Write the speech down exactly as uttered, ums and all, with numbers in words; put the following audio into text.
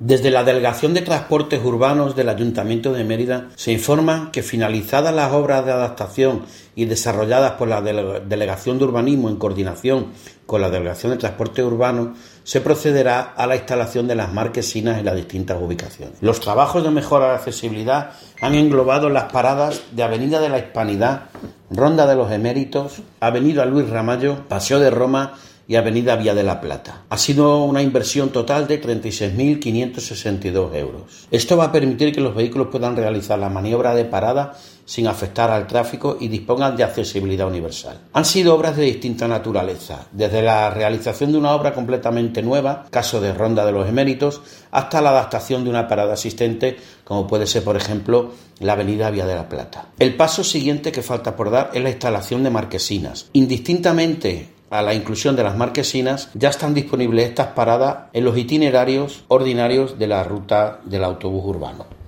Desde la Delegación de Transportes Urbanos del Ayuntamiento de Mérida se informa que, finalizadas las obras de adaptación y desarrolladas por la Delegación de Urbanismo en coordinación con la Delegación de Transportes Urbanos, se procederá a la instalación de las marquesinas en las distintas ubicaciones. Los trabajos de mejora de accesibilidad han englobado las paradas de Avenida de la Hispanidad, Ronda de los Eméritos, Avenida Luis Ramallo, Paseo de Roma y Avenida Vía de la Plata. Ha sido una inversión total de treinta y seis mil quinientos sesenta y dos euros. Esto va a permitir que los vehículos puedan realizar la maniobra de parada sin afectar al tráfico y dispongan de accesibilidad universal. Han sido obras de distinta naturaleza, desde la realización de una obra completamente nueva, caso de Ronda de los Eméritos, hasta la adaptación de una parada existente, como puede ser, por ejemplo, la Avenida Vía de la Plata. El paso siguiente que falta por dar es la instalación de marquesinas. Indistintamente a la inclusión de las marquesinas, ya están disponibles estas paradas en los itinerarios ordinarios de la ruta del autobús urbano.